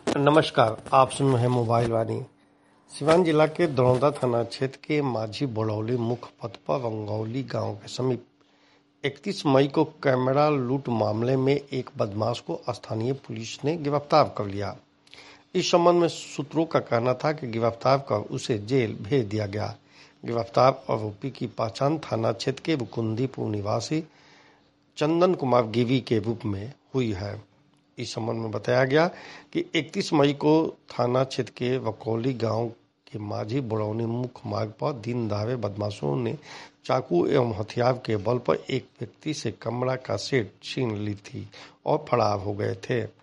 नमस्कार, आप सुन रहे हैं मोबाइल वाणी। सिवान जिला के दरौंदा थाना क्षेत्र के माझी बड़ौली मुख्य पथ पर रंगौली गांव के समीप 31 मई को कैमरा लूट मामले में एक बदमाश को स्थानीय पुलिस ने गिरफ्तार कर लिया। इस संबंध में सूत्रों का कहना था कि गिरफ्तार कर उसे जेल भेज दिया गया। गिरफ्तार आरोपी की पहचान थाना क्षेत्र के बुकुंदीपुर निवासी चंदन कुमार गिरी के रूप में हुई है। इस संबंध में बताया गया कि 31 मई को थाना क्षेत्र के वकौली गांव के माझी बड़ौनी मुख्य मार्ग पर दिन दहाड़े बदमाशों ने चाकू एवं हथियार के बल पर एक व्यक्ति से कमरा का सेट छीन ली थी और फरार हो गए थे।